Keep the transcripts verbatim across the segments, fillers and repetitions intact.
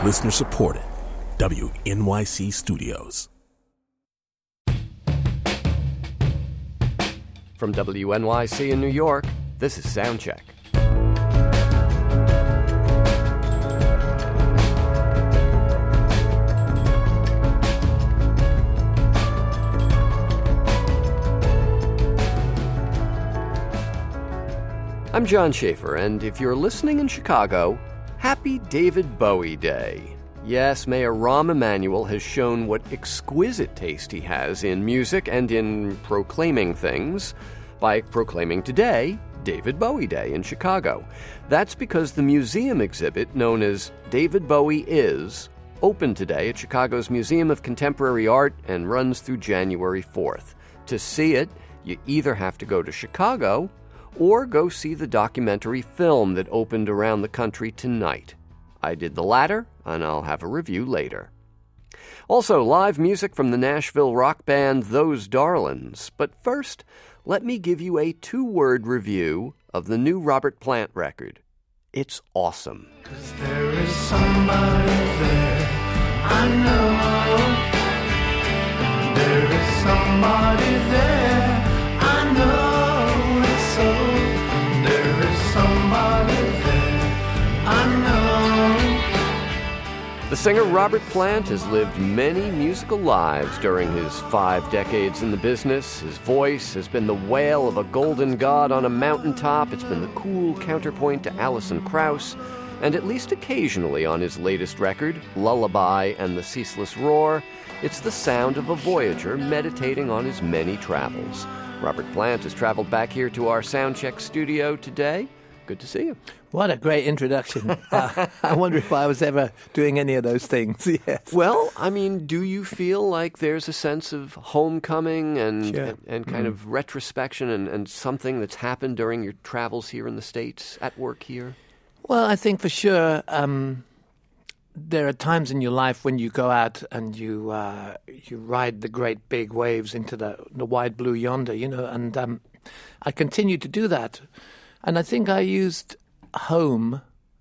Listener supported. W N Y C Studios. From W N Y C in New York, this is Soundcheck. I'm John Schaefer, and if you're listening in Chicago, happy David Bowie Day. Yes, Mayor Rahm Emanuel has shown what exquisite taste he has in music and in proclaiming things by proclaiming today David Bowie Day in Chicago. That's because the museum exhibit known as David Bowie Is opened today at Chicago's Museum of Contemporary Art and runs through January fourth. To see it, you either have to go to Chicago or go see the documentary film that opened around the country tonight. I did the latter, and I'll have a review later. Also, live music from the Nashville rock band Those Darlings. But first, let me give you a two-word review of the new Robert Plant record. It's awesome. 'Cause there is somebody there, I know. There is somebody there, I know. So there is somebody there, I know. The singer Robert Plant has lived many musical lives during his five decades in the business. His voice has been the wail of a golden god on a mountaintop. It's been the cool counterpoint to Alison Krauss. And at least occasionally on his latest record, Lullaby and the Ceaseless Roar, it's the sound of a voyager meditating on his many travels. Robert Plant has traveled back here to our Soundcheck studio today. Good to see you. What a great introduction. uh, I wonder if I was ever doing any of those things. Yes. Well, I mean, do you feel like there's a sense of homecoming and, Sure. and, and kind mm. of retrospection and, and something that's happened during your travels here in the States, at work here? Well, I think for sure um, there are times in your life when you go out and you uh, you ride the great big waves into the, the wide blue yonder, you know, and um, I continue to do that. And I think I used home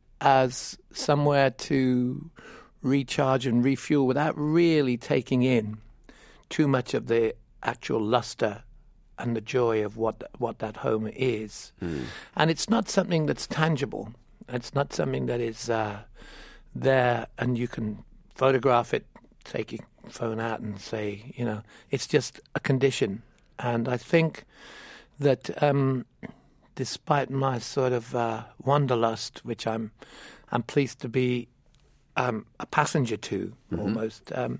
as somewhere to recharge and refuel without really taking in too much of the actual luster and the joy of what what that home is. Mm. And it's not something that's tangible. It's not something that is uh, there and you can photograph it, take your phone out and say, you know, it's just a condition. And I think that um, despite my sort of uh, wanderlust, which I'm I'm pleased to be um, a passenger to, mm-hmm. almost, um,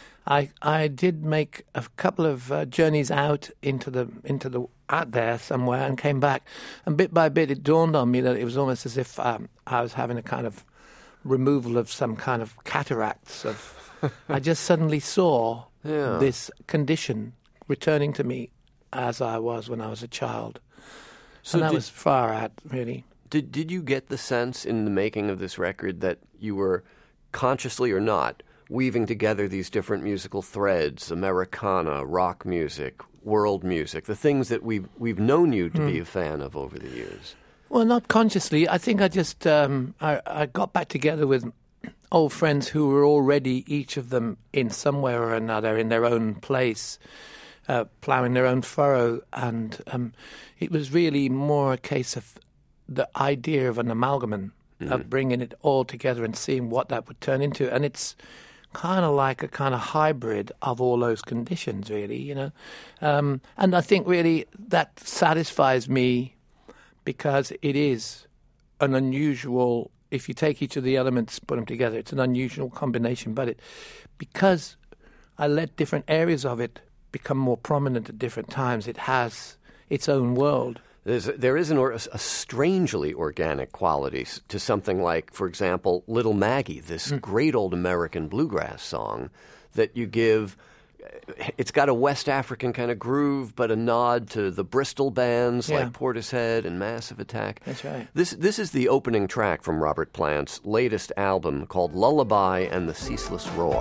I I did make a couple of uh, journeys out into the into the out there somewhere and came back, and bit by bit it dawned on me that it was almost as if um, I was having a kind of removal of some kind of cataracts of. I just suddenly saw yeah. this condition returning to me as I was when I was a child. So and that did, was far out, really. Did did you get the sense in the making of this record that you were, consciously or not, weaving together these different musical threads, Americana, rock music, world music, the things that we've, we've known you to mm. be a fan of over the years? Well, not consciously. I think I just, um, I, I got back together with old friends who were already, each of them, in some way or another, in their own place, uh, ploughing their own furrow. And um, it was really more a case of the idea of an amalgam, mm. of bringing it all together and seeing what that would turn into. And it's kind of like a kind of hybrid of all those conditions, really, you know. Um, and I think really that satisfies me because it is an unusual, if you take each of the elements, put them together, it's an unusual combination. But it, because I let different areas of it become more prominent at different times, it has its own world. There's, there is an or, a strangely organic quality to something like, for example, Little Maggie, this mm. great old American bluegrass song that you give. It's got a West African kind of groove, but a nod to the Bristol bands yeah. like Portishead and Massive Attack. That's right. This, this is the opening track from Robert Plant's latest album called Lullaby and the Ceaseless Roar.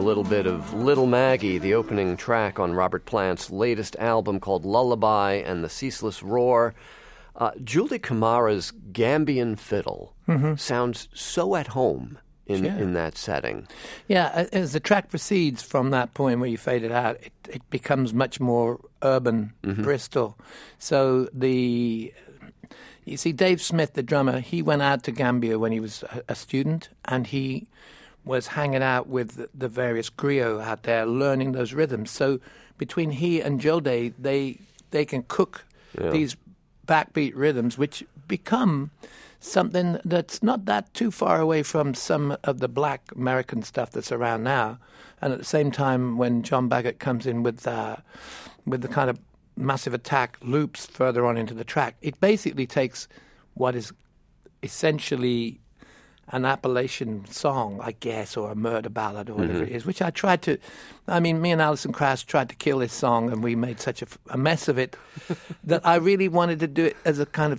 little bit of Little Maggie, the opening track on Robert Plant's latest album called Lullaby and the Ceaseless Roar. Uh, Julie Camara's Gambian fiddle mm-hmm. sounds so at home in, sure. in that setting. Yeah, as the track proceeds from that point where you fade it out, it, it becomes much more urban mm-hmm. Bristol. So the... You see, Dave Smith, the drummer, he went out to Gambia when he was a, a student, and he was hanging out with the, the various griots out there, learning those rhythms. So between he and Gilday, they they can cook yeah. these backbeat rhythms, which become something that's not that too far away from some of the black American stuff that's around now. And at the same time, when John Baggott comes in with uh, with the kind of Massive Attack loops further on into the track, it basically takes what is essentially an Appalachian song, I guess, or a murder ballad or whatever mm-hmm. it is, which I tried to, I mean, me and Alison Krauss tried to kill this song, and we made such a, a mess of it that I really wanted to do it as a kind of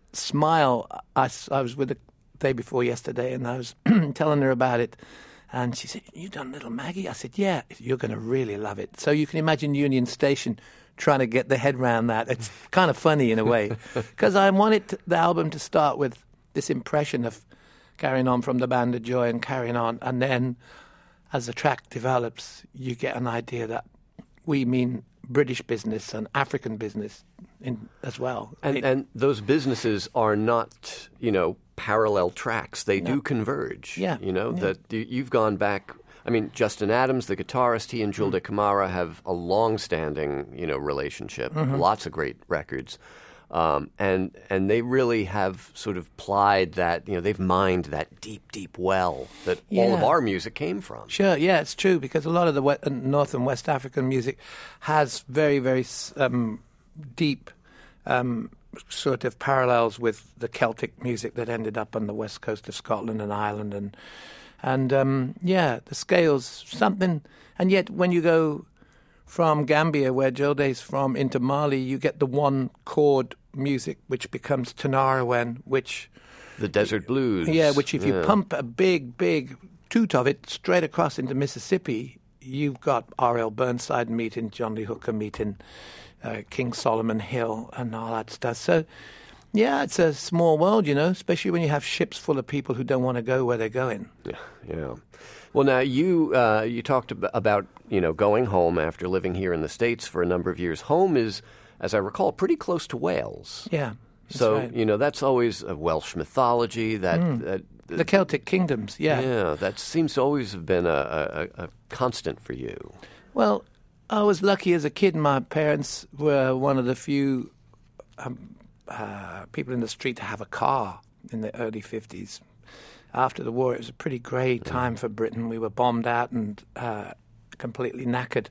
smile. I, I was with her the day before yesterday, and I was telling her about it, and she said, "You done Little Maggie?" I said, "Yeah, you're going to really love it." So you can imagine Union Station trying to get the head around that. It's kind of funny in a way, because I wanted to, the album to start with this impression of carrying on from the Band of Joy and carrying on, and then as the track develops, you get an idea that we mean British business and African business in, as well. And, it, and those businesses are not, you know, parallel tracks. They no. do converge. Yeah. You know, yeah. that you've gone back. I mean, Justin Adams, the guitarist, he and Jules Camara have a long-standing, you know, relationship. Mm-hmm. Lots of great records, um, and and they really have sort of plied that. You know, they've mined that deep, deep well that yeah. all of our music came from. Sure, yeah, it's true, because a lot of the West, North and West African music has very, very um, deep um, sort of parallels with the Celtic music that ended up on the west coast of Scotland and Ireland and. And, um, yeah, the scale's something. And yet when you go from Gambia, where Jilday's from, into Mali, you get the one-chord music, which becomes Tanarawen, which... The desert blues. Yeah, which if yeah. you pump a big, big toot of it straight across into Mississippi, you've got R L Burnside meeting John Lee Hooker meeting uh, King Solomon Hill and all that stuff. So... Yeah, it's a small world, you know, especially when you have ships full of people who don't want to go where they're going. Yeah, yeah. Well, now, you uh, you talked ab- about, you know, going home after living here in the States for a number of years. Home is, as I recall, pretty close to Wales. Yeah, So, right. you know, that's always a Welsh mythology. That, mm. that, that The Celtic kingdoms, yeah. Yeah, that seems to always have been a, a, a constant for you. Well, I was lucky as a kid. My parents were one of the few... Um, Uh, people in the street to have a car in the early fifties. After the war, it was a pretty grey time for Britain. We were bombed out and uh, completely knackered.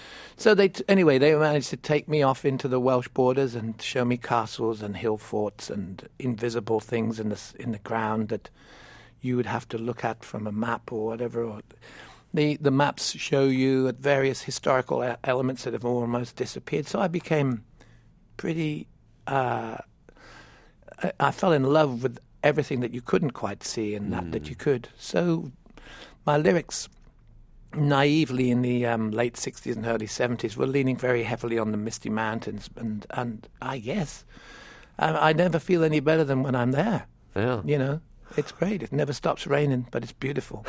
So they, t- anyway, they managed to take me off into the Welsh borders and show me castles and hill forts and invisible things in the in the ground that you would have to look at from a map or whatever. Or the the maps show you at various historical e- elements that have almost disappeared. So I became pretty. Uh, I, I fell in love with everything that you couldn't quite see and that mm. that you could. So my lyrics, naively in the um, late sixties and early seventies, were leaning very heavily on the Misty Mountains. And, and I guess I, I never feel any better than when I'm there. Yeah. You know? It's great. It never stops raining, but it's beautiful.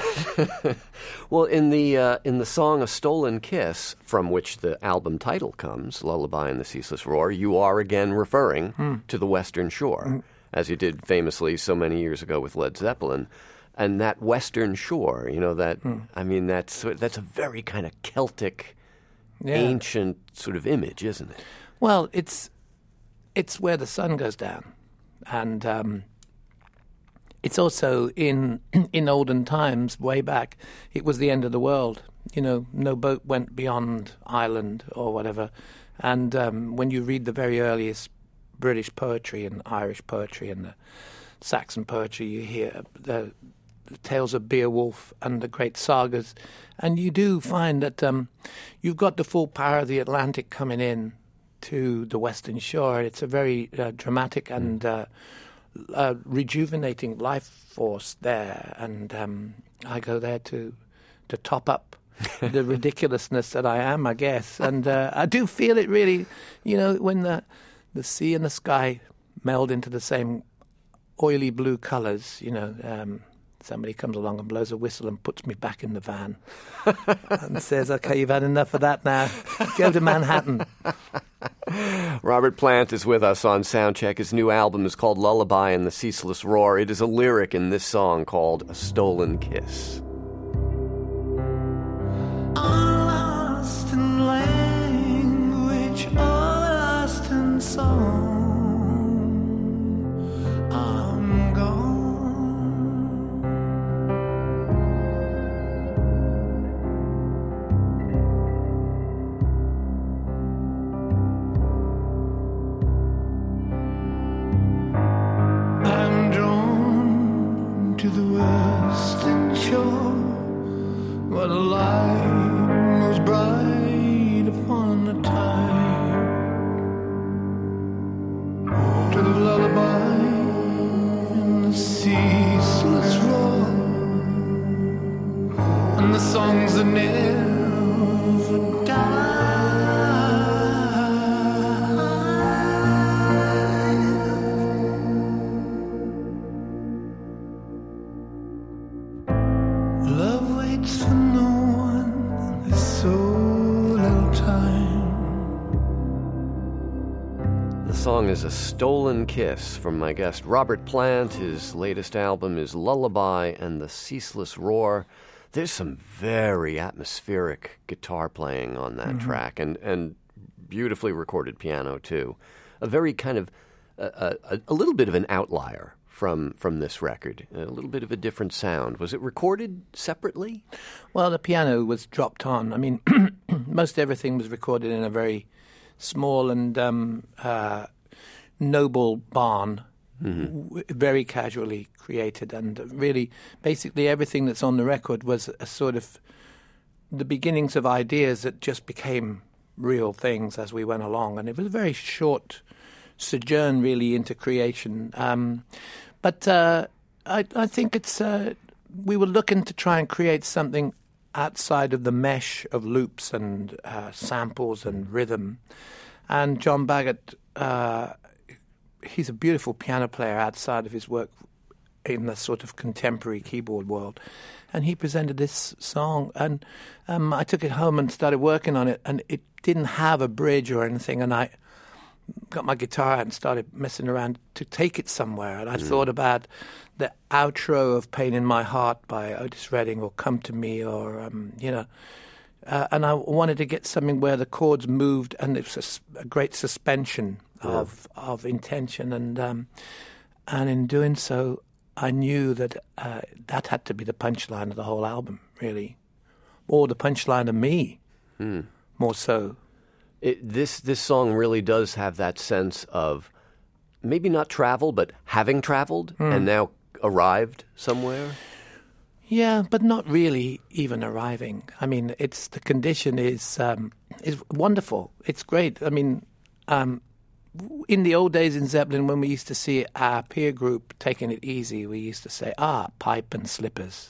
Well, in the uh, in the song "A Stolen Kiss," from which the album title comes, "Lullaby and the Ceaseless Roar," you are again referring mm. to the Western Shore, mm. as you did famously so many years ago with Led Zeppelin. And that Western Shore, you know, that mm. I mean, that's that's a very kind of Celtic, yeah. ancient sort of image, isn't it? Well, it's it's where the sun goes down, and. Um, It's also in in olden times, way back, it was the end of the world. You know, no boat went beyond Ireland or whatever. And um, when you read the very earliest British poetry and Irish poetry and the Saxon poetry, you hear the, the tales of Beowulf and the great sagas. And you do find that um, you've got the full power of the Atlantic coming in to the Western Shore. It's a very uh, dramatic and... Uh, Uh, rejuvenating life force there, and um, I go there to to top up the ridiculousness that I am, I guess. And uh, I do feel it really, you know, when the the sea and the sky meld into the same oily blue colours, you know, um, somebody comes along and blows a whistle and puts me back in the van and says, okay, you've had enough of that now. Go to Manhattan. Robert Plant is with us on Soundcheck. His new album is called Lullaby and the Ceaseless Roar. It is a lyric in this song called A Stolen Kiss. All lost in language, all lost in song. I'm gone. I'm drawn to the western shore, where the light moves bright upon the tide, to the lullaby and the ceaseless roar, and the songs that never die. Love waits for no one, there's so little time. The song is A Stolen Kiss from my guest Robert Plant. His latest album is Lullaby and the Ceaseless Roar. There's some very atmospheric guitar playing on that mm-hmm. track, and, and beautifully recorded piano, too. A very kind of, a, a, a little bit of an outlier from from this record, a little bit of a different sound. Was it recorded separately? Well, the piano was dropped on. I mean, most everything was recorded in a very small and um, uh, noble barn, mm-hmm. w- very casually created. And really, basically everything that's on the record was a sort of the beginnings of ideas that just became real things as we went along. And it was a very short sojourn, really, into creation. Um, but uh, I, I think it's uh, we were looking to try and create something outside of the mesh of loops and uh, samples and rhythm. And John Baggott, uh, he's a beautiful piano player outside of his work in the sort of contemporary keyboard world. And he presented this song, and um, I took it home and started working on it, and it didn't have a bridge or anything, and I got my guitar out and started messing around to take it somewhere. And I mm. thought about the outro of Pain in My Heart by Otis Redding, or Come to Me, or, um, you know, uh, and I wanted to get something where the chords moved and it was a, a great suspension of yeah. of intention. And, um, and in doing so, I knew that uh, that had to be the punchline of the whole album, really, or the punchline of me, mm. more so. It, this this song really does have that sense of maybe not travel, but having traveled mm. and now arrived somewhere. Yeah, but not really even arriving. I mean, it's the condition is um, is wonderful. It's great. I mean, um, in the old days in Zeppelin, when we used to see our peer group taking it easy, we used to say, ah, pipe and slippers.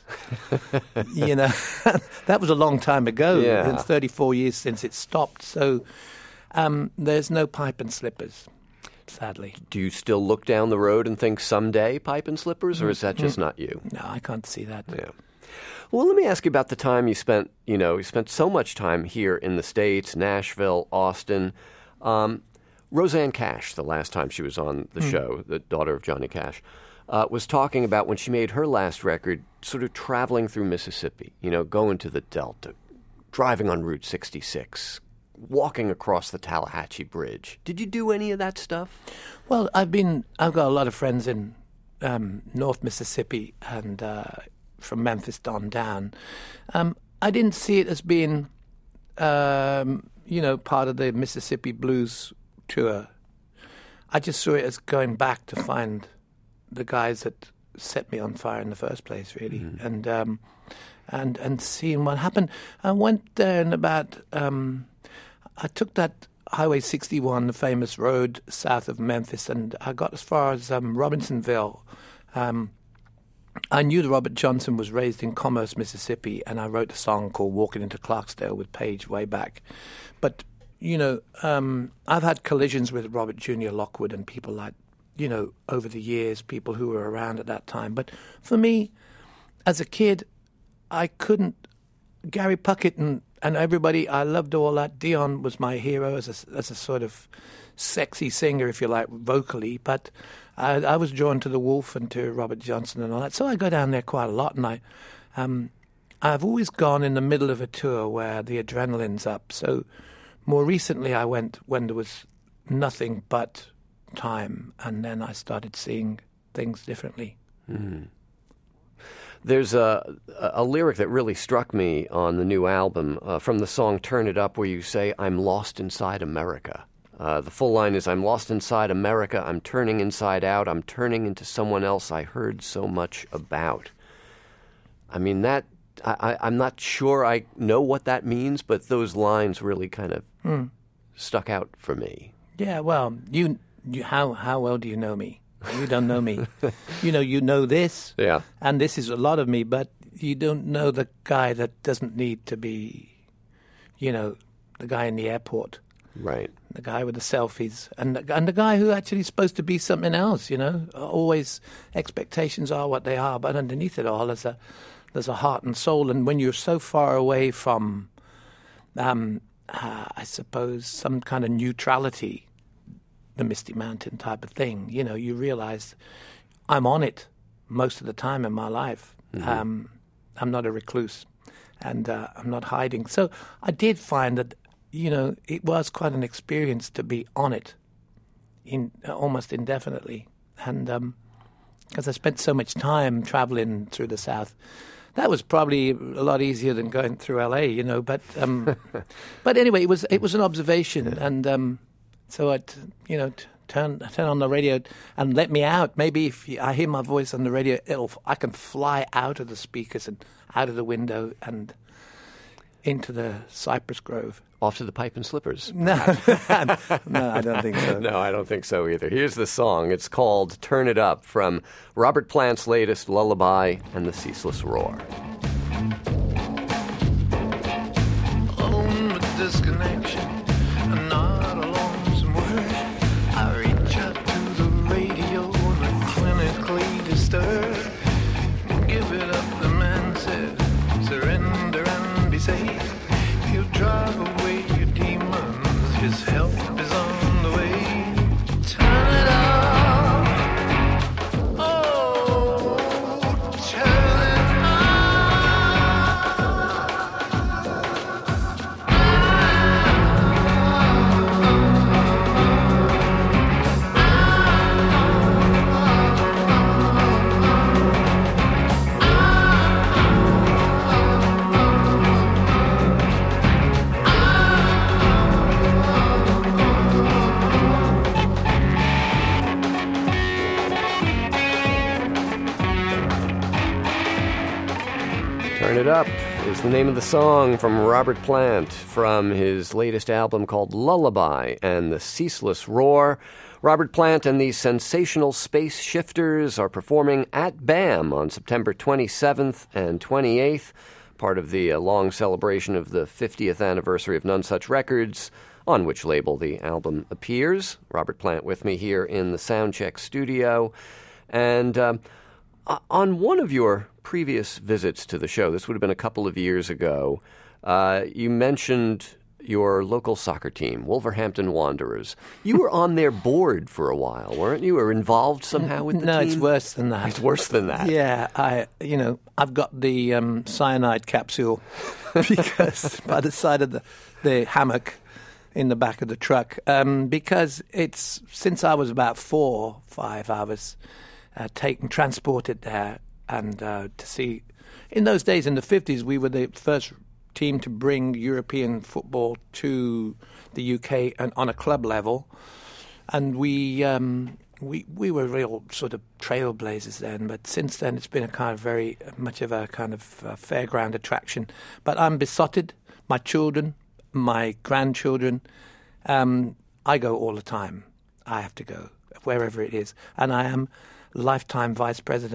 You know, that was a long time ago. Yeah. It's thirty-four years since it stopped. So um, there's no pipe and slippers, sadly. Do you still look down the road and think someday pipe and slippers, or is that just mm. not you? No, I can't see that. Yeah. Well, let me ask you about the time you spent, you know, you spent so much time here in the States, Nashville, Austin. Um, Rosanne Cash, the last time she was on the mm. show, the daughter of Johnny Cash, uh, was talking about when she made her last record, sort of traveling through Mississippi, you know, going to the Delta, driving on Route sixty-six, walking across the Tallahatchie Bridge. Did you do any of that stuff? Well, I've been, I've got a lot of friends in um, North Mississippi and uh, from Memphis on down. Um, I didn't see it as being, um, you know, part of the Mississippi Blues tour. I just saw it as going back to find the guys that set me on fire in the first place, really, mm-hmm. and um, and and seeing what happened. I went there and about. Um, I took that Highway sixty-one, the famous road south of Memphis, and I got as far as um, Robinsonville, um, I knew that Robert Johnson was raised in Commerce, Mississippi, and I wrote a song called Walking into Clarksdale with Page way back. But, you know, um, I've had collisions with Robert Junior Lockwood and people like, you know, over the years, people who were around at that time. But for me, as a kid, I couldn't, Gary Puckett and, and everybody, I loved all that. Dion was my hero as a, as a sort of sexy singer, if you like, vocally. But I, I was drawn to The Wolf and to Robert Johnson and all that. So I go down there quite a lot. And I, um, I've always gone in the middle of a tour where the adrenaline's up. So more recently I went when there was nothing but time. And then I started seeing things differently. Mm. There's a, a lyric that really struck me on the new album uh, from the song Turn It Up, where you say, I'm lost inside America. Uh, the full line is, I'm lost inside America, I'm turning inside out, I'm turning into someone else I heard so much about. I mean, that, I, I, I'm not sure I know what that means, but those lines really kind of mm. stuck out for me. Yeah, well, you, you how how well do you know me? You don't know me. You know, you know this, yeah, and this is a lot of me, but you don't know the guy that doesn't need to be, you know, the guy in the airport. Right. The guy with the selfies, and the, and the guy who actually is supposed to be something else, you know. Always expectations are what they are, but underneath it all there's a, there's a heart and soul, and when you're so far away from, um, uh, I suppose, some kind of neutrality, the Misty Mountain type of thing, you know, you realize I'm on it most of the time in my life. Mm-hmm. Um, I'm not a recluse, and uh, I'm not hiding. So I did find that, you know, it was quite an experience to be on it, in uh, almost indefinitely. And because um, I spent so much time traveling through the South, that was probably a lot easier than going through L A, you know. But um, but anyway, it was it was an observation, yeah. and um, so I, you know, t- turn turn on the radio and let me out. Maybe if I hear my voice on the radio, it'll I can fly out of the speakers and out of the window and into the cypress grove. Off to the Pipe and Slippers. No, no, I don't think so. No, I don't think so either. Here's the song. It's called Turn It Up from Robert Plant's latest Lullaby and the Ceaseless Roar. On the disconnection, and not a lonesome word. I reach out to the radio and the clinically disturbed. Give it up, the man said, surrender and be safe. He'll drive away your demons, his help is on the way. Turn it up, oh, turn it Turn It Up is the name of the song from Robert Plant from his latest album called Lullaby and the Ceaseless Roar. Robert Plant and the Sensational Space Shifters are performing at BAM on September twenty-seventh and twenty-eighth, part of the uh, long celebration of the fiftieth anniversary of None Such Records, on which label the album appears. Robert Plant with me here in the Soundcheck studio. And um, on one of your previous visits to the show, this would have been a couple of years ago, uh, you mentioned your local soccer team, Wolverhampton Wanderers. You were on their board for a while, weren't you? Or involved somehow with the no, team? No, it's worse than that. It's worse than that. Yeah, I, you know, I've got the um, cyanide capsule because by the side of the, the hammock in the back of the truck, um, because it's since I was about four, five, I was uh, taken, transported there, and uh, to see. In those days, in the fifties, we were the first team to bring European football to the U K and on a club level, and we um, we we were real sort of trailblazers then. But since then, it's been a kind of very much of a kind of uh, fairground attraction. But I'm besotted. My children, my grandchildren, um, I go all the time. I have to go wherever it is, and I am lifetime vice president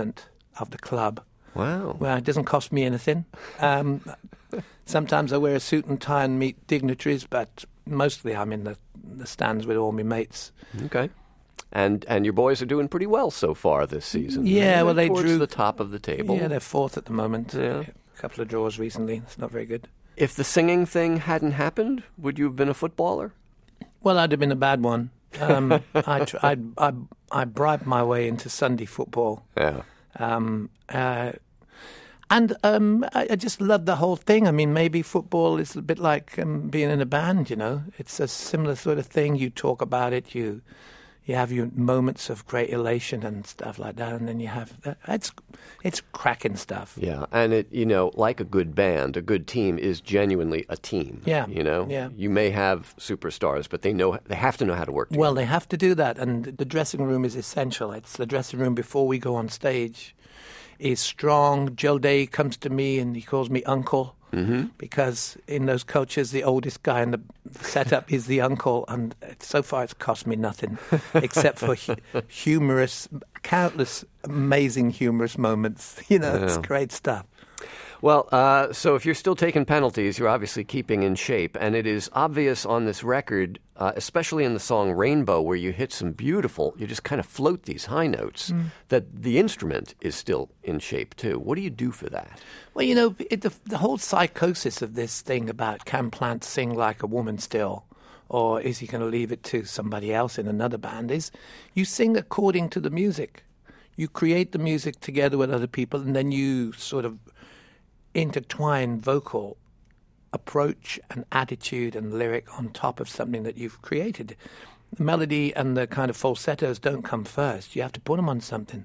of the club. Wow. Well, it doesn't cost me anything. Um, sometimes I wear a suit and tie and meet dignitaries, but mostly I'm in the, the stands with all my mates. Okay. And and your boys are doing pretty well so far this season. Yeah, right? well, they Towards drew the top of the table. Yeah, they're fourth at the moment. Yeah. A couple of draws recently. It's not very good. If the singing thing hadn't happened, would you have been a footballer? Well, I'd have been a bad one. Um, I, tr- I, I, I bribed my way into Sunday football. Yeah. Um, uh, and um, I, I just love the whole thing. I mean, maybe football is a bit like um, being in a band, you know. It's a similar sort of thing. You talk about it, you you have your moments of great elation and stuff like that, and then you have... Uh, it's it's cracking stuff. Yeah, and it, you know, like a good band, a good team is genuinely a team. Yeah, You know? yeah. You may have superstars, but they know they have to know how to work together. Well, they have to do that, and the dressing room is essential. It's the dressing room before we go on stage is strong. Joe Day comes to me and he calls me uncle, mm-hmm. because in those cultures, the oldest guy in the setup is the uncle, and so far it's cost me nothing except for hu- humorous, countless amazing humorous moments. You know, yeah. It's great stuff. Well, uh, so if you're still taking penalties, you're obviously keeping in shape. And it is obvious on this record, uh, especially in the song Rainbow, where you hit some beautiful, you just kind of float these high notes, mm. that the instrument is still in shape, too. What do you do for that? Well, you know, it, the, the whole psychosis of this thing about can Plant sing like a woman still, or is he going to leave it to somebody else in another band, is you sing according to the music. You create the music together with other people, and then you sort of intertwine vocal approach and attitude and lyric on top of something that you've created. The melody and the kind of falsettos don't come first. You have to put them on something.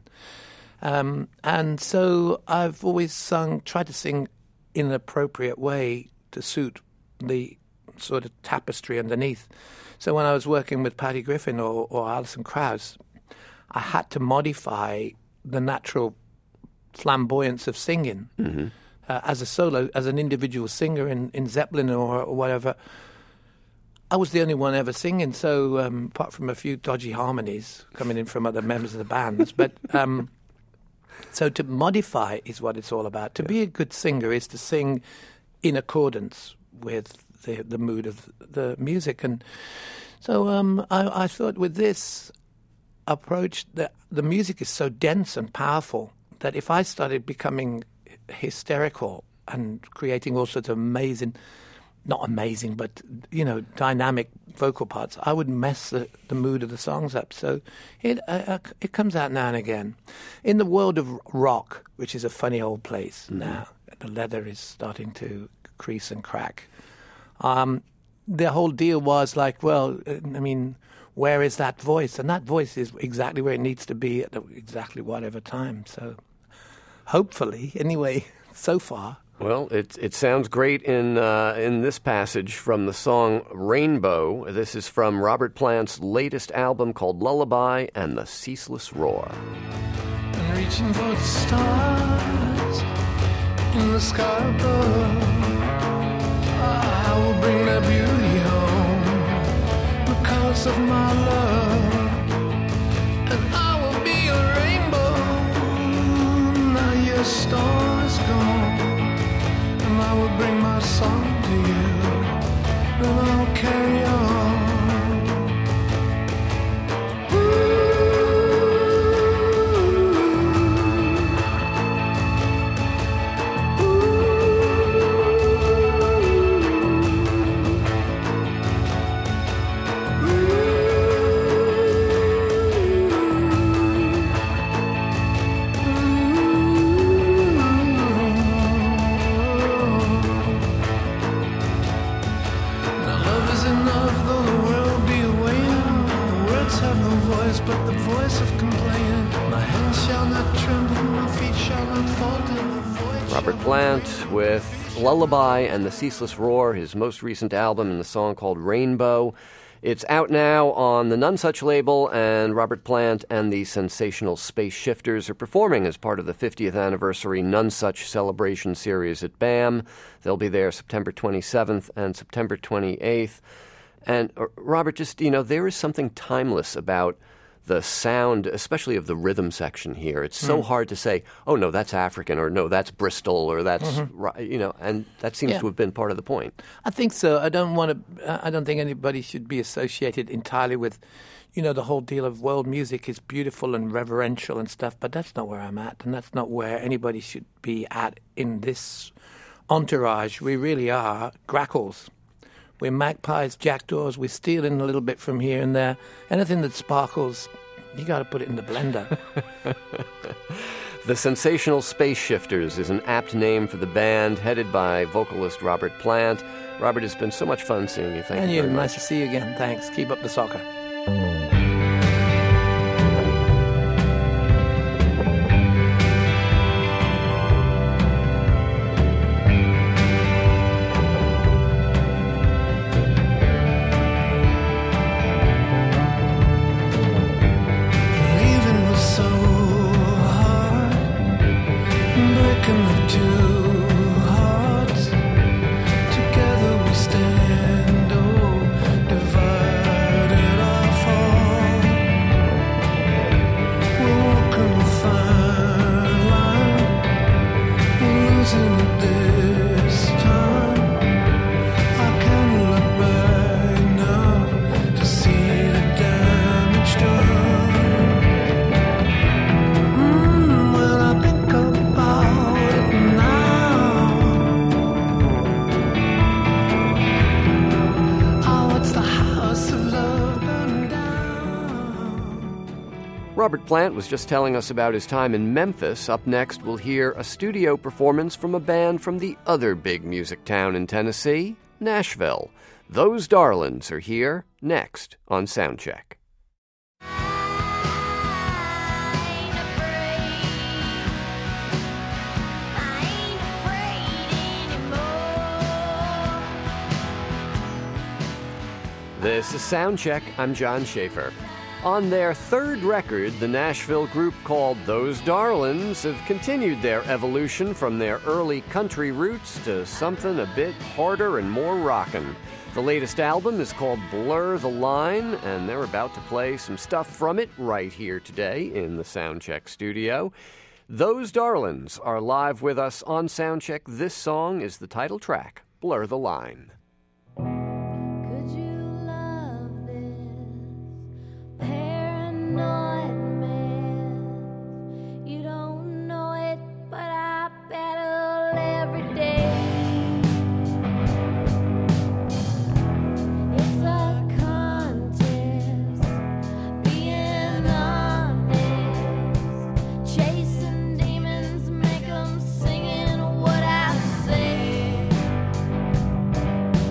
Um, and so I've always sung, tried to sing in an appropriate way to suit the sort of tapestry underneath. So when I was working with Patty Griffin or, or Alison Krauss, I had to modify the natural flamboyance of singing. Mm-hmm. Uh, as a solo, as an individual singer in, in Zeppelin or, or whatever, I was the only one ever singing, so um, apart from a few dodgy harmonies coming in from other members of the bands. But um, so to modify is what it's all about. To yeah. be a good singer is to sing in accordance with the, the mood of the music. And so um, I, I thought with this approach, that the music is so dense and powerful that if I started becoming hysterical and creating all sorts of amazing, not amazing, but, you know, dynamic vocal parts, I would mess the, the mood of the songs up. So it uh, it comes out now and again. In the world of rock, which is a funny old place mm-hmm. now, the leather is starting to crease and crack. Um, the whole deal was like, well, I mean, where is that voice? And that voice is exactly where it needs to be at the, exactly whatever time. So hopefully, anyway, so far. Well, it it sounds great in uh, in this passage from the song Rainbow. This is from Robert Plant's latest album called Lullaby and the Ceaseless Roar. And reaching for the stars in the sky above, I will bring that beauty home, the colors of my love, and I will be a rainbow. Now your storm is gone, and I will bring my song to you, and I'll carry on. Robert Plant with Lullaby and the Ceaseless Roar, his most recent album, and the song called Rainbow. It's out now on the Nonesuch label, and Robert Plant and the Sensational Space Shifters are performing as part of the fiftieth anniversary Nonesuch Celebration Series at BAM. They'll be there September twenty-seventh and September twenty-eighth. And uh, Robert, just, you know, there is something timeless about the sound, especially of the rhythm section here. It's so mm. hard to say, oh, no, that's African, or no, that's Bristol, or that's, mm-hmm. you know, and that seems yeah. to have been part of the point. I think so. I don't want to, I don't think anybody should be associated entirely with, you know, the whole deal of world music is beautiful and reverential and stuff, but that's not where I'm at, and that's not where anybody should be at in this entourage. We really are grackles. We're magpies, jackdaws. We're stealing a little bit from here and there. Anything that sparkles, you got to put it in the blender. The Sensational Space Shifters is an apt name for the band, headed by vocalist Robert Plant. Robert, it's been so much fun seeing you. Thank and you you. very much. Nice to see you again. Thanks. Keep up the soccer. Robert Plant was just telling us about his time in Memphis. Up next, we'll hear a studio performance from a band from the other big music town in Tennessee, Nashville. Those Darlings are here next on Soundcheck. This is Soundcheck. I'm John Schaefer. On their third record, the Nashville group called Those Darlings have continued their evolution from their early country roots to something a bit harder and more rockin'. The latest album is called Blur the Line, and they're about to play some stuff from it right here today in the Soundcheck studio. Those Darlings are live with us on Soundcheck. This song is the title track, Blur the Line. Chasing demons, make them singing what I say.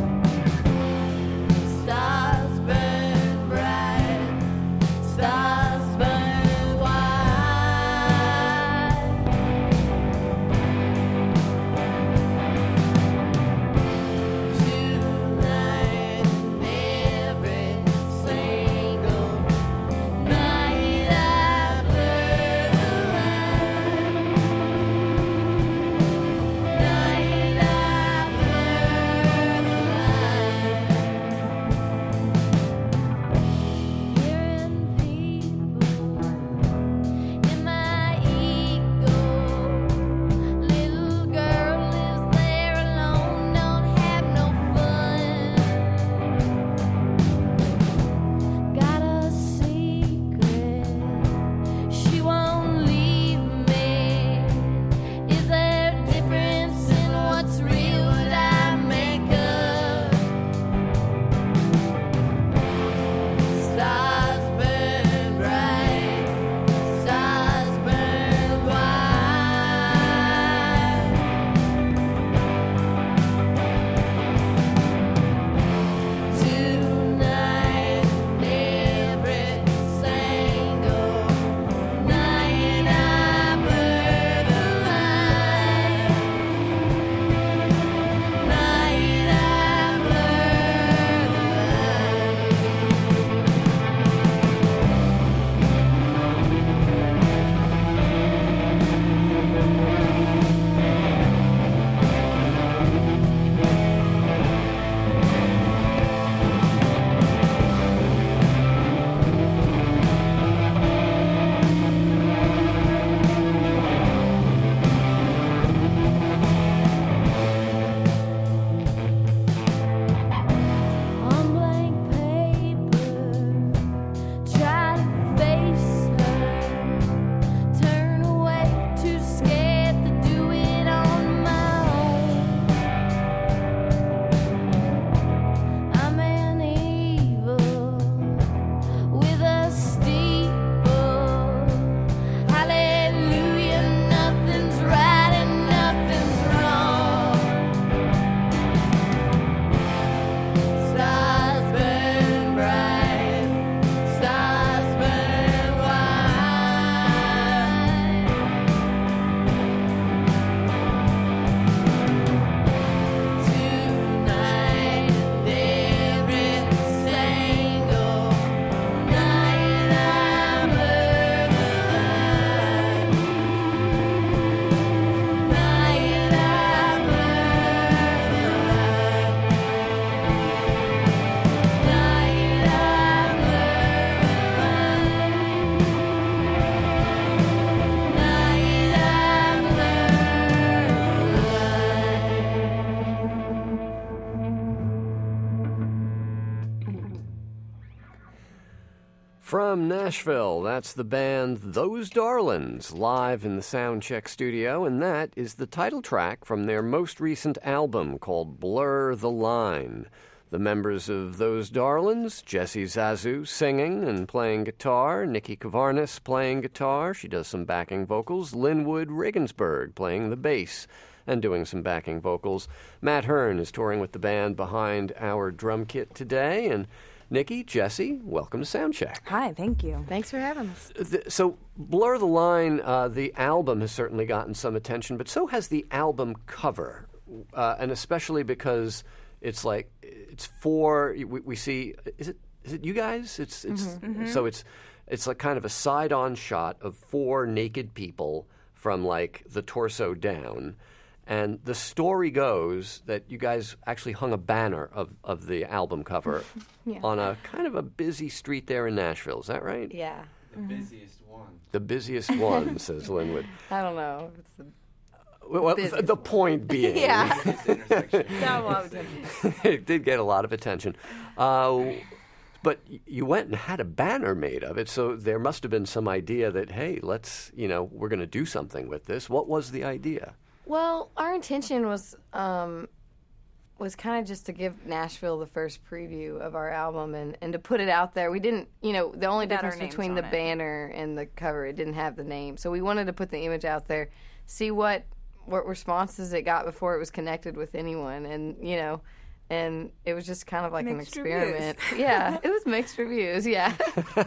From Nashville, that's the band Those Darlings, live in the Soundcheck studio, and that is the title track from their most recent album called Blur the Line. The members of Those Darlings, Jessie Zazu singing and playing guitar, Nikki Kavarnis playing guitar, she does some backing vocals, Linwood Regensburg playing the bass and doing some backing vocals. Matt Hearn is touring with the band behind our drum kit today, and Nikki, Jessie, welcome to Soundcheck. Hi, thank you. Thanks for having us. The, so, Blur the Line, uh, the album has certainly gotten some attention, but so has the album cover, uh, and especially because it's like it's four. We, we see, is it is it you guys? It's it's Mm-hmm. Mm-hmm. so it's it's like kind of a side-on shot of four naked people from like the torso down. And the story goes that you guys actually hung a banner of, of the album cover Yeah. on a kind of a busy street there in Nashville. Is that right? Yeah. The busiest one. The busiest one, says Linwood. I don't know. It's the, Well, Busy. the, the point being, yeah. It's intersection. Got a lot of attention. it did get a lot of attention. Uh, but y- you went and had a banner made of it, so there must have been some idea that, hey, let's, you know, we're going to do something with this. What was the idea? Well, our intention was um, was kind of just to give Nashville the first preview of our album and, and to put it out there. We didn't, you know, the only Without our difference names between on the it. banner and the cover, it didn't have the name. So we wanted to put the image out there, see what what responses it got before it was connected with anyone, and you know, and it was just kind of like Mixed an reviews. experiment. Yeah, it was mixed reviews. Yeah,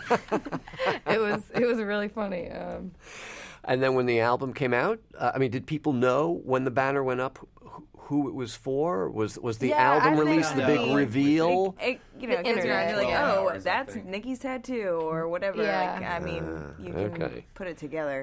it was it was really funny. Um, And then when the album came out, uh, I mean, did people know when the banner went up who, who it was for? Was was the Yeah, album I think release the so. big reveal? It, it, you know, The it gets around, you're like, internet. oh, Hours, I that's think. Nikki's tattoo or whatever. Yeah. Like, I mean, you can okay. put it together.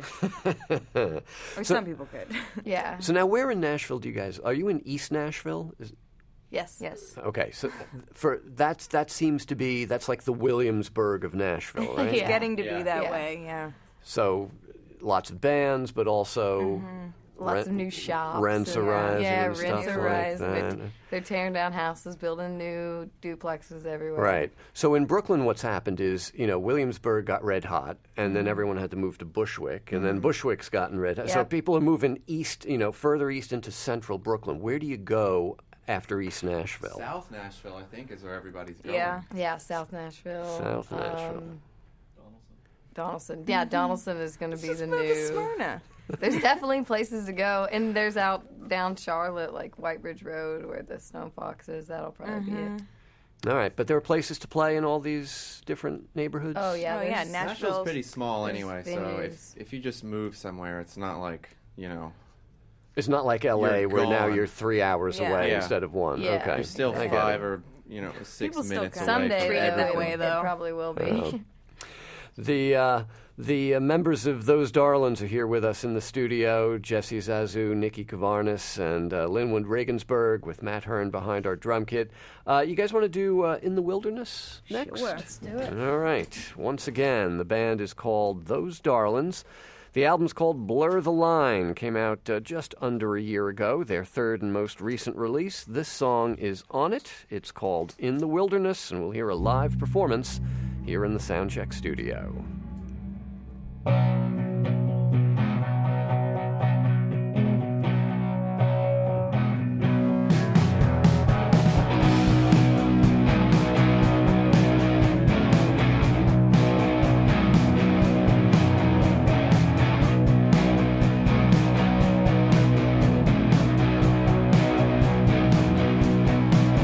Or some people could. yeah. So now, where in Nashville do you guys? Are you in East Nashville? Is, Yes. Yes. okay, so for that's that seems to be that's like the Williamsburg of Nashville, right? It's Yeah. getting to Yeah. be that Yeah. way, yeah. So lots of bands, but also Lots rent- of new shops. rents and- arising Yeah, and rents stuff arise. like that. They're, they're tearing down houses, building new duplexes everywhere. Right. So in Brooklyn, what's happened is, you know, Williamsburg got red hot, and then everyone had to move to Bushwick, and then Bushwick's gotten red hot. So Yep. people are moving east, you know, further east into central Brooklyn. Where do you go after East Nashville? South Nashville, I think, is where everybody's going. Yeah. Yeah, South Nashville. South Nashville. Um, Donaldson. Yeah, Donaldson is going to be Just the move to new. Smyrna. There's definitely places to go, and there's out down Charlotte, like White Bridge Road, where the Stone Fox is. That'll probably be it. All right, but there are places to play in all these different neighborhoods? Oh yeah, Oh, yeah, there's- Nash- Nashville's Nashville's- pretty small there's anyway, so venues. if if you just move somewhere, it's not like, you know, It's not like L A You're where now gone. you're three hours Yeah. away Yeah. instead of one. Yeah. Okay. you're still I get five it. or, you know, six People still minutes come. away someday from treat it though, that everything. way, it though. probably will be. Oh. The uh, the uh, members of Those Darlings are here with us in the studio. Jessie Zazu, Nikki Kavarnis, and uh, Linwood Regensburg with Matt Hearn behind our drum kit. Uh, you guys want to do uh, In the Wilderness next? Sure. Let's do it. All right. Once again, the band is called Those Darlings. The album's called Blur the Line. Came out uh, just under a year ago, their third and most recent release. This song is on it. It's called In the Wilderness, and we'll hear a live performance here in the Soundcheck studio.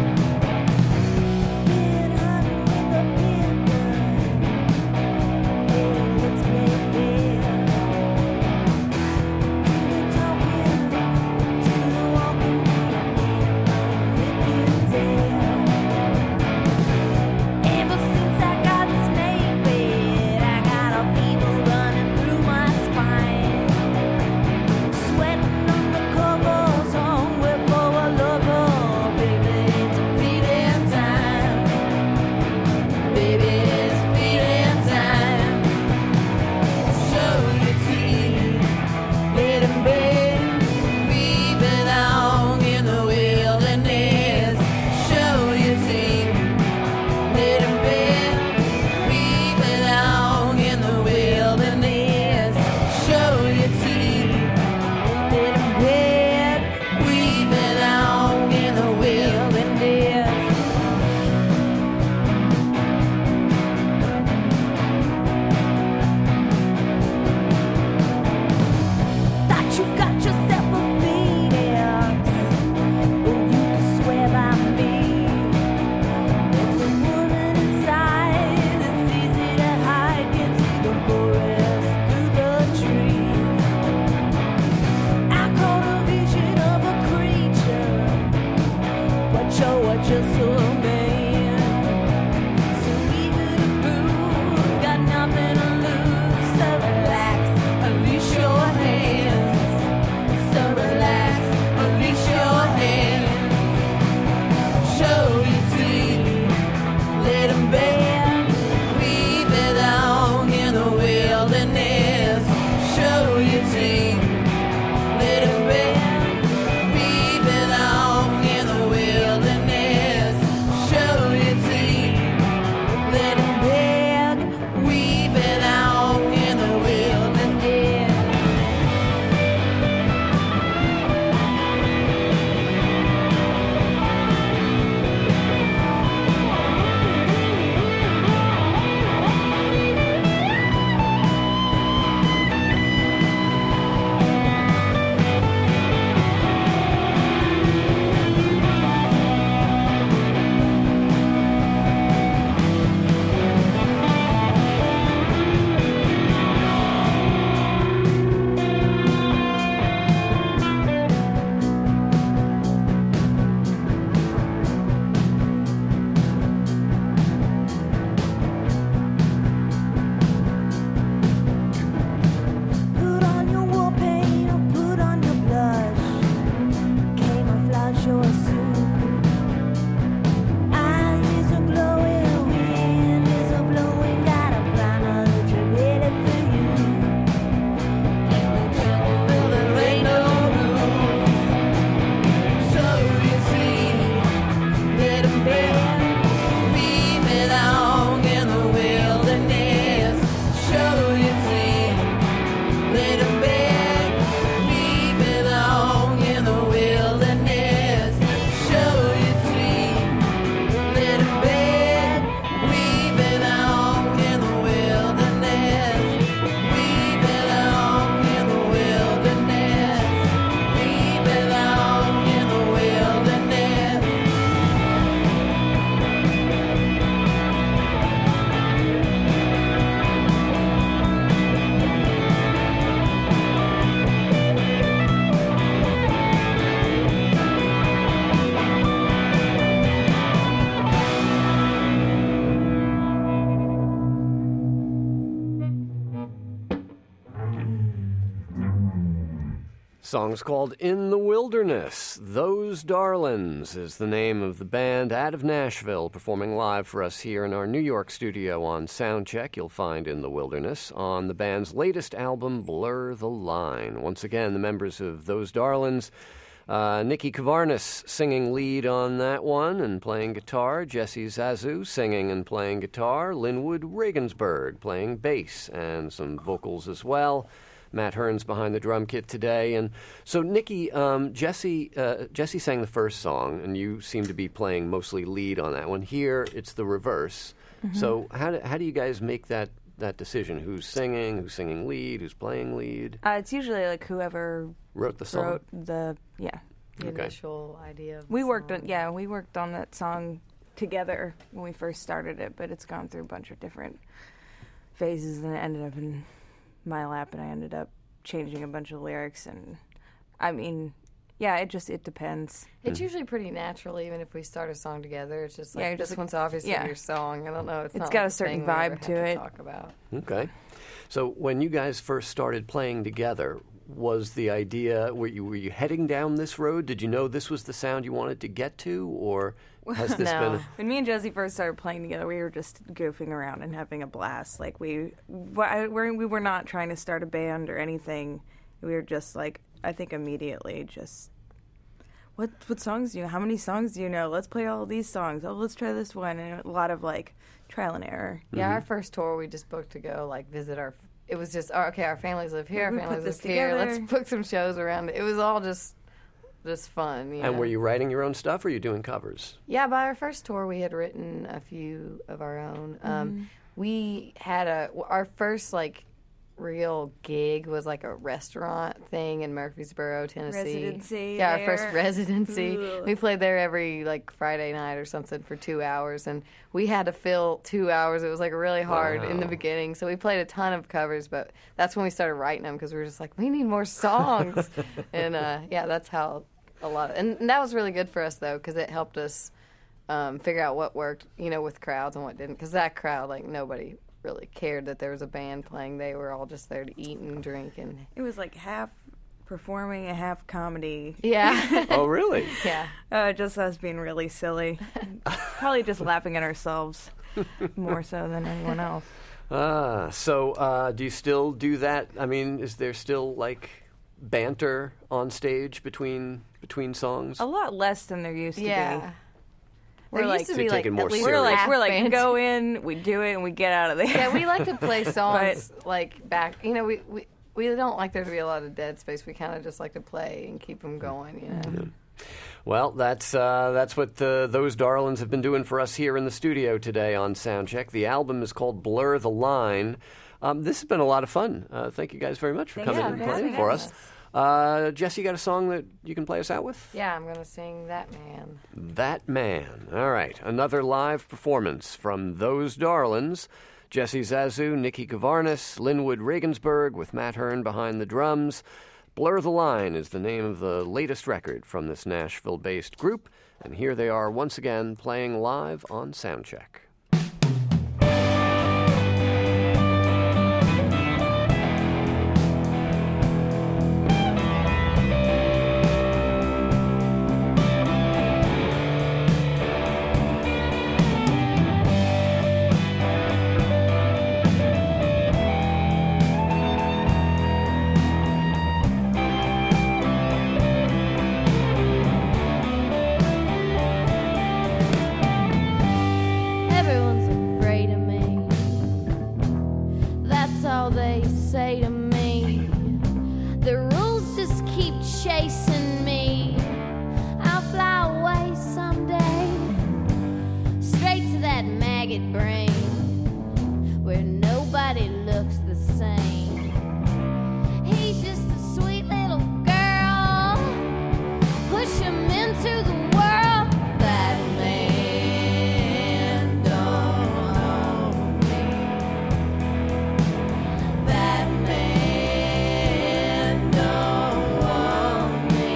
Been hunting with a pin gun. Song's called In the Wilderness. Those Darlins is the name of the band out of Nashville, performing live for us here in our New York studio on Soundcheck. You'll find In the Wilderness on the band's latest album, Blur the Line. Once again, the members of Those Darlins, uh, Nikki Kavarnis singing lead on that one and playing guitar, Jesse Zazu singing and playing guitar, Linwood Regensburg playing bass and some vocals as well. Matt Hearn's behind the drum kit today. And so, Nikki, um, Jesse, uh, Jesse sang the first song, and you seem to be playing mostly lead on that one. Here, it's the reverse. Mm-hmm. So how do, how do you guys make that, that decision? Who's singing, who's singing lead, who's playing lead? Uh, it's usually like whoever wrote the song? Wrote the, yeah. The okay. initial idea of the We worked song. on, yeah, we worked on that song together when we first started it, but it's gone through a bunch of different phases, and it ended up in my lap, and I ended up changing a bunch of lyrics. And I mean, yeah, it just it depends. It's usually pretty natural, even if we start a song together. It's just like, Yeah, this just- one's obviously yeah. your song. I don't know. It's, It's not got like a certain thing we ever vibe have to it. Talk about. Okay. So when you guys first started playing together, was the idea, were you, were you heading down this road? Did you know this was the sound you wanted to get to, or has this No. been... A, When me and Josie first started playing together, we were just goofing around and having a blast. Like we, we we were not trying to start a band or anything. We were just like, I think immediately just, what what songs do you know? How many songs do you know? Let's play all these songs. Oh, let's try this one. And a lot of like trial and error. Yeah, our first tour we just booked to go like visit our. It was just oh, okay. Our families live here. Our We put families this live here. together. Let's book some shows around it. It was all just, just fun. You and know? were you writing your own stuff, or were you doing covers? Yeah, by our first tour, we had written a few of our own. Um, we had a our first like real gig was like a restaurant thing in Murfreesboro, Tennessee. Residency Yeah, our there. first residency. Ugh. We played there every like Friday night or something for two hours, and we had to fill two hours. It was like really hard in the Wow. beginning. So we played a ton of covers, but that's when we started writing them because we were just like, we need more songs. and uh, yeah, that's how a lot of, and, and that was really good for us though because it helped us um, figure out what worked, you know, with crowds and what didn't. Because that crowd, like nobody really cared that there was a band playing. They were all just there to eat and drink and It was like half performing and half comedy. yeah, Oh, really? yeah. Uh, just us being really silly. Probably just laughing at ourselves more so than anyone else. Ah, so uh, do you still do that? I mean, is there still like banter on stage between between songs? A lot less than there used to Yeah. be. There We're used like- to be So like taking at more least We're like half we're like bands. go in, we do it, and we get out of there. Yeah, we like to play songs like back. You know, we, we we don't like there to be a lot of dead space. We kind of just like to play and keep them going. You know. Well, that's uh, that's what the, those darlings have been doing for us here in the studio today on Soundcheck. The album is called Blur the Line. Um, this has been a lot of fun. Uh, thank you guys very much for Thank coming you and for playing having for us. us. Uh, Jesse, you got a song that you can play us out with? Yeah, I'm gonna sing That Man. That Man. All right. Another live performance from Those Darlings. Jesse Zazu, Nikki Kavarnis, Linwood Regensburg with Matt Hearn behind the drums. Blur the Line is the name of the latest record from this Nashville-based group. And here they are once again playing live on Soundcheck. Everyone's afraid of me. That's all they say to me. The rules just keep chasing me. I'll fly away someday, straight to that maggot brain, where nobody looks the same. He's just a sweet little girl. Push him into the world. That man don't know me. That man don't want me.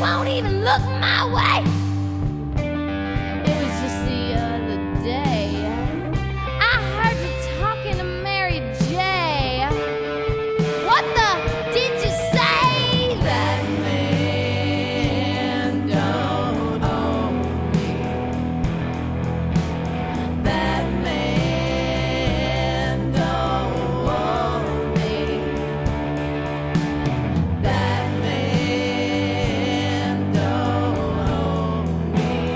won't even look my way. It was just the other day I heard you talking to Mary J. What the did you say? That man don't own me. That man don't own me. That man don't own me.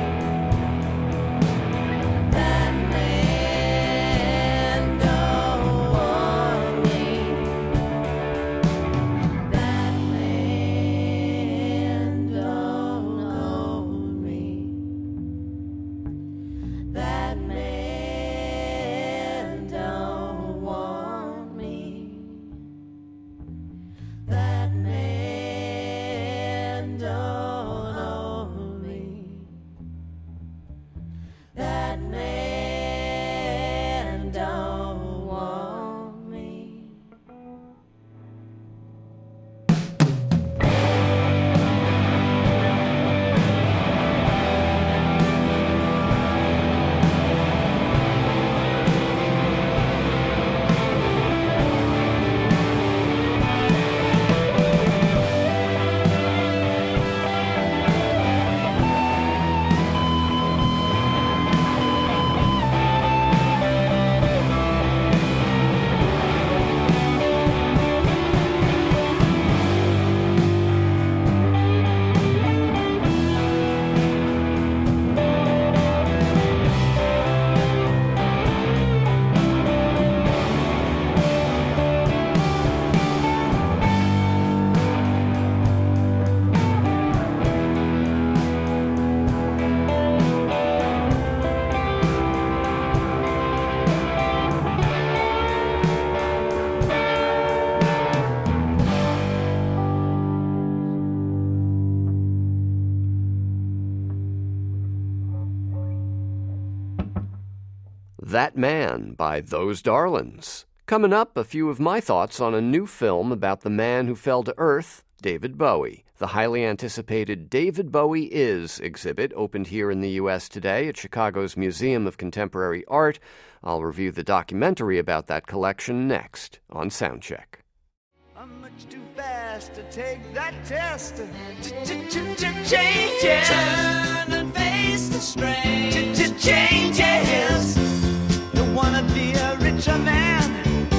That man don't own me. That man don't own me. That man don't want me. That man don't own me. That man don't want me. That Man by Those Darlings. Coming up, a few of my thoughts on a new film about the man who fell to earth, David Bowie. The highly anticipated David Bowie Is exhibit opened here in the U S today at Chicago's Museum of Contemporary Art. I'll review the documentary about that collection next on Soundcheck. I'm much too fast to take that test. Changes. Turn and face the strain. Changes. Don't wanna be a richer man.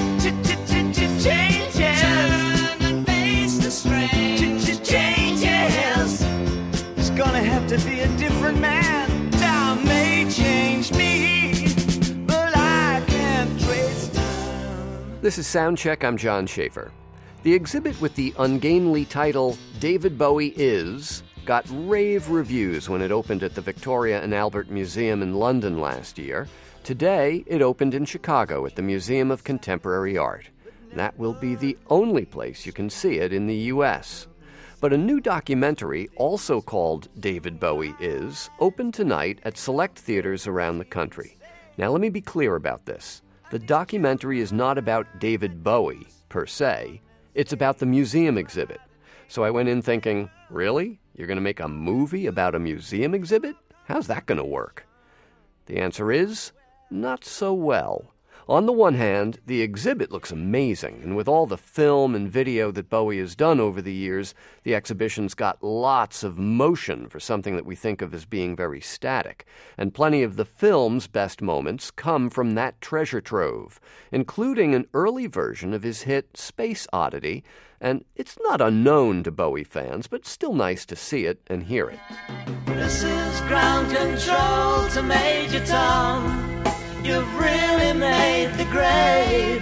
Changes. Turn and face the strain. Changes. It's gonna have to be a different man. Time may change me, but I can't trace time. This is Soundcheck. I'm John Schaefer. The exhibit with the ungainly title David Bowie Is got rave reviews when it opened at the Victoria and Albert Museum in London last year. Today, it opened in Chicago at the Museum of Contemporary Art. That will be the only place you can see it in the U S. But a new documentary, also called David Bowie Is, opened tonight at select theaters around the country. Now, let me be clear about this. The documentary is not about David Bowie, per se. It's about the museum exhibit. So I went in thinking, really? You're going to make a movie about a museum exhibit? How's that going to work? The answer is, not so well. On the one hand, the exhibit looks amazing, and with all the film and video that Bowie has done over the years, the exhibition's got lots of motion for something that we think of as being very static. And plenty of the film's best moments come from that treasure trove, including an early version of his hit Space Oddity, and it's not unknown to Bowie fans, but still nice to see it and hear it. This is ground control to Major Tom. You've really made the grade.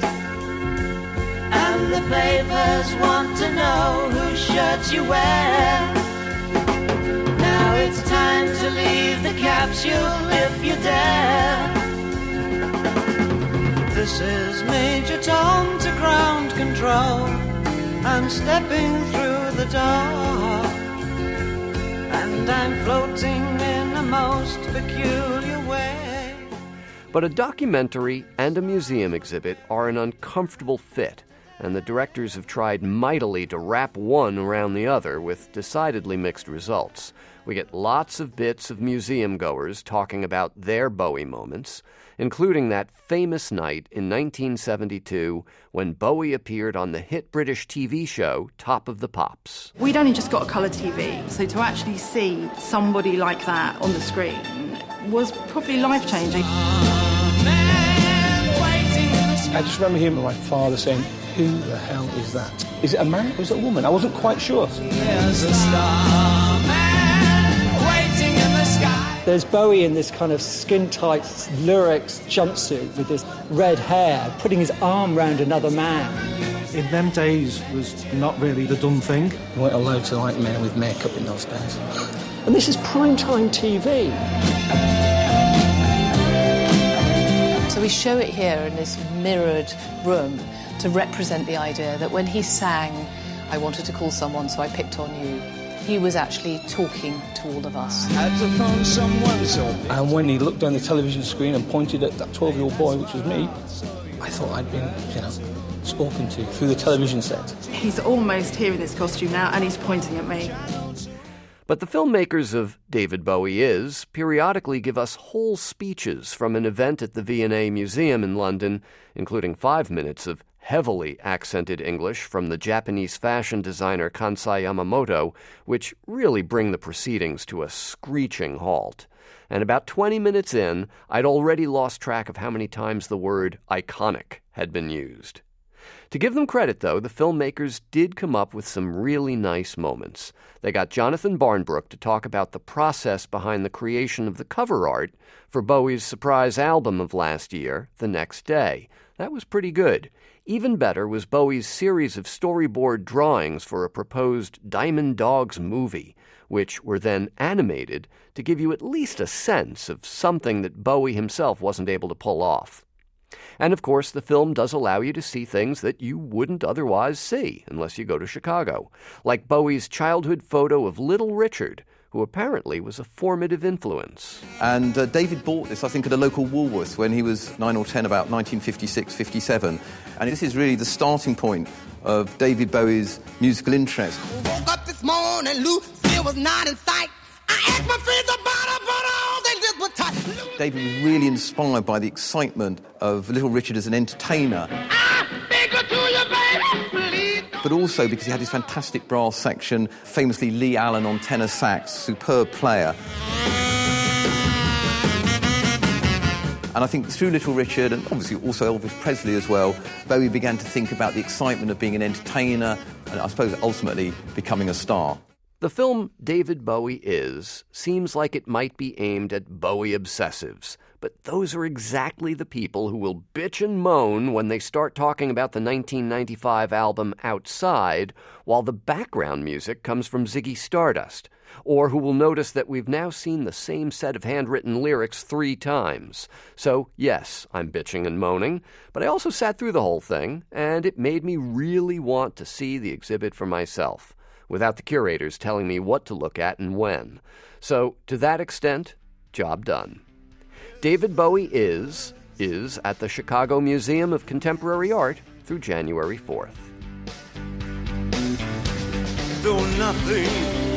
And the papers want to know whose shirt you wear. Now it's time to leave the capsule if you dare. This is Major Tom to ground control. I'm stepping through the door, and I'm floating in a most peculiar way. But a documentary and a museum exhibit are an uncomfortable fit, and the directors have tried mightily to wrap one around the other with decidedly mixed results. We get lots of bits of museum goers talking about their Bowie moments, including that famous night in nineteen seventy-two when Bowie appeared on the hit British T V show Top of the Pops. We'd only just got a colour T V, so to actually see somebody like that on the screen was probably life-changing. I just remember hearing my father saying, "Who the hell is that? Is it a man or is it a woman?" I wasn't quite sure. Here's a star man waiting in the sky. There's Bowie in this kind of skin-tight lyrics jumpsuit with this red hair, putting his arm round another man. In them days was not really the done thing. You weren't allowed to like men with makeup in those days. And this is primetime T V. So we show it here in this mirrored room to represent the idea that when he sang, "I wanted to call someone, so I picked on you," he was actually talking to all of us. Had to phone someone, so And when he looked down the television screen and pointed at that twelve-year-old boy, which was me, I thought I'd been, you know, spoken to through the television set. He's almost here in this costume now, and he's pointing at me. But the filmmakers of David Bowie Is periodically give us whole speeches from an event at the V and A Museum in London, including five minutes of heavily accented English from the Japanese fashion designer Kansai Yamamoto, which really bring the proceedings to a screeching halt. And about twenty minutes in, I'd already lost track of how many times the word iconic had been used. To give them credit, though, the filmmakers did come up with some really nice moments. They got Jonathan Barnbrook to talk about the process behind the creation of the cover art for Bowie's surprise album of last year, The Next Day. That was pretty good. Even better was Bowie's series of storyboard drawings for a proposed Diamond Dogs movie, which were then animated to give you at least a sense of something that Bowie himself wasn't able to pull off. And, of course, the film does allow you to see things that you wouldn't otherwise see unless you go to Chicago, like Bowie's childhood photo of Little Richard, who apparently was a formative influence. And uh, David bought this, I think, at a local Woolworths when he was nine or ten, about nineteen fifty-six fifty-seven. And this is really the starting point of David Bowie's musical interest. Woke up this morning, Lucille was not in sight. I asked my friends about her, but all they did was tight. David was really inspired by the excitement of Little Richard as an entertainer. I beg her to you, baby, please. But also because he had his fantastic brass section, famously Lee Allen on tenor sax, superb player. And I think through Little Richard, and obviously also Elvis Presley as well, Bowie began to think about the excitement of being an entertainer and I suppose ultimately becoming a star. The film David Bowie Is seems like it might be aimed at Bowie obsessives, but those are exactly the people who will bitch and moan when they start talking about the nineteen ninety-five album Outside, while the background music comes from Ziggy Stardust, or who will notice that we've now seen the same set of handwritten lyrics three times. So, yes, I'm bitching and moaning, but I also sat through the whole thing, and it made me really want to see the exhibit for myself, without the curators telling me what to look at and when. So, to that extent, job done. David Bowie Is, is at the Chicago Museum of Contemporary Art through January fourth. Though nothing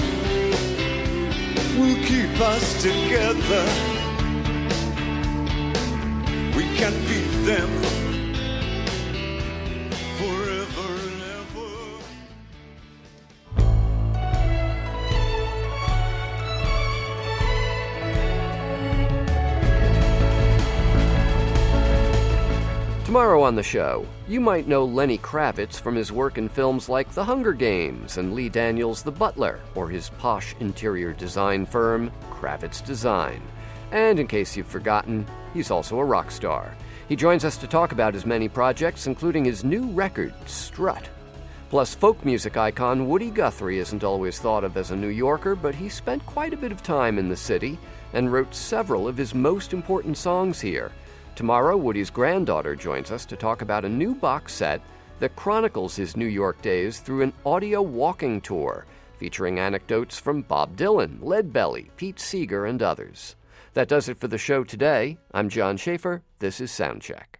will keep us together, we can beat them forever and ever. Tomorrow on the show, you might know Lenny Kravitz from his work in films like The Hunger Games and Lee Daniels' The Butler, or his posh interior design firm, Kravitz Design. And in case you've forgotten, he's also a rock star. He joins us to talk about his many projects, including his new record, Strut. Plus, folk music icon Woody Guthrie isn't always thought of as a New Yorker, but he spent quite a bit of time in the city and wrote several of his most important songs here. Tomorrow, Woody's granddaughter joins us to talk about a new box set that chronicles his New York days through an audio walking tour, featuring anecdotes from Bob Dylan, Leadbelly, Pete Seeger, and others. That does it for the show today. I'm John Schaefer. This is Soundcheck.